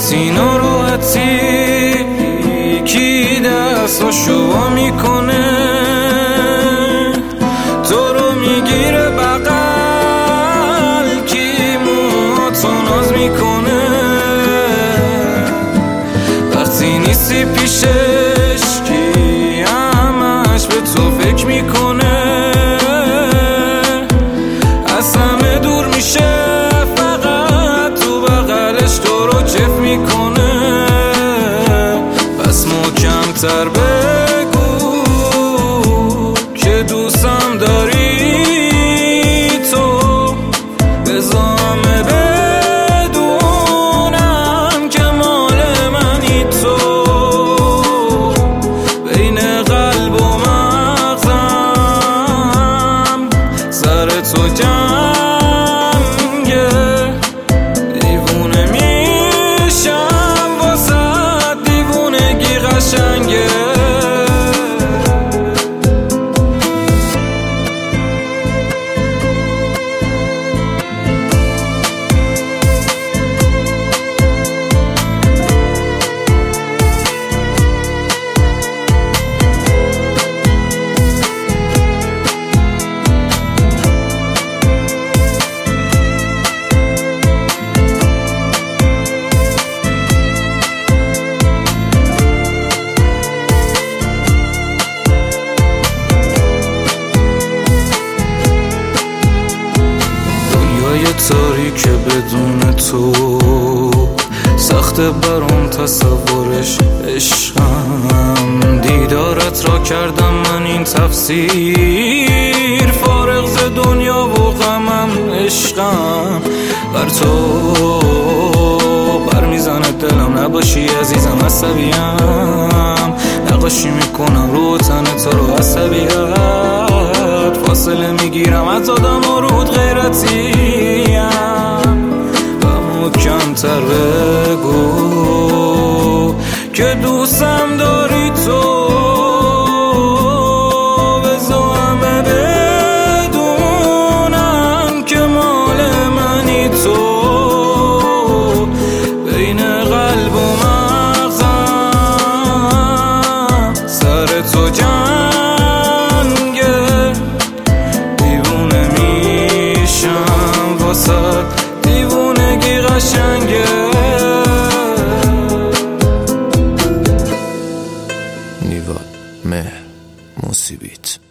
وقتی ناراحتی کی دستاشو وا میکنه، تو رو میگیره بغل، کی موهاتو ناز میکنه. وقتی نیستی پیشش کی همش به تو فکر میکنه، از همه دور میشه فقط تو بغلش تو رو چف میکنه. پس محکم‌تر بگو که دوستم داری تو، بذارم بدونم که مال منی تو. بین قلب و مغزم سر تو جنگه، دیوونه میشم واسه دیوونگی قشنگه. تاریکه بدون تو، سخته برام تصورش. عشقم دیدارت را کردم من این تفسیر، فارغ ز دنیا و غمم. عشقم بر تو بر میزنه دلم، نباشی عزیزم عصبیم، نقاشی میکنم رو تن تو رو عصبیت، فاصله میگیرم از آدم و رود غیرتیم. و محکم‌تر بگو که دوستم داری تو، بذارم بدونم که مال منی تو. بین قلب و مغزم سر تو جنگه، دیوونه میشم واسه دیوونگی قشنگه. نیوال مهر موسیبیت.